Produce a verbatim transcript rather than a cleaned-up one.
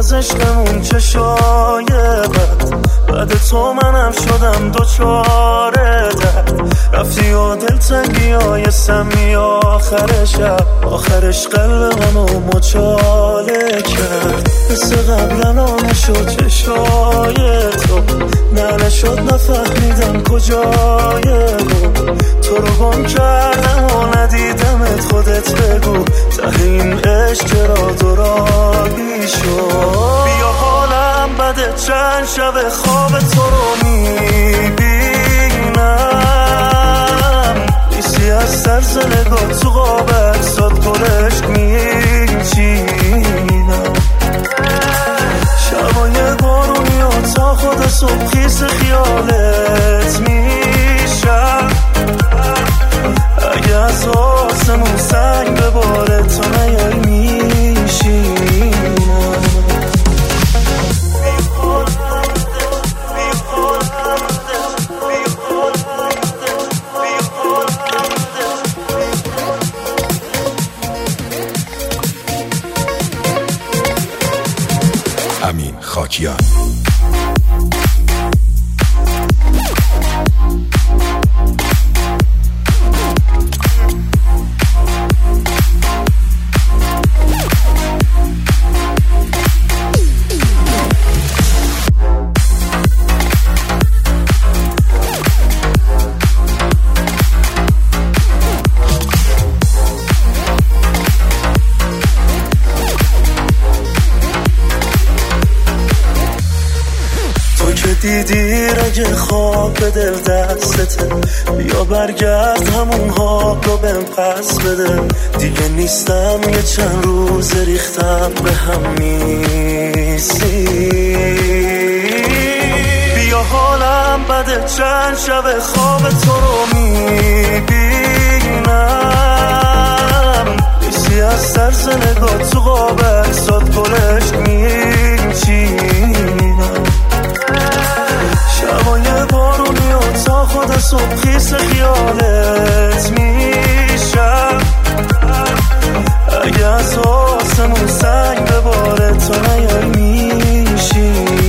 از عشقمون چه شایبت، بعد تو منم شدم دوچاره درد. رفتی و دلتنگی های سمی آخر شب، آخرش قلب منو مچاله کرد. مثل قبلا نشد چشای تو، نه نشد نفهمیدم کجای بود. تو رو گم کردم و ندیدمت، خودت بگو ته این عشق چرا دورانی شد. بیا حالم بده چند شب خواب تو رو میبینم، نیستی از سرز نگاه تو قاب اجساد گلش میچینم. شبای بارونی و تا خود صبح خیس خیالت میشم. اگه از آسمون سنگ بباره تو نیای میشینم. امین خاکیان. دیدی رگ خواب به دل دستته، بیا برگرد همون ها رو بهم پس بده. دیگه نیستم یه چند روز ریختم به هم نیستی. بیا حالم بده چند شب خواب تو رو میبینم، نیستی از سرز نگاه تو قاب اجساد گلش میچینم. شبای بارونی و تا خود صبح خیس خیالت میشم. اگه از آسمون سنگ بباره تو نیای میشی.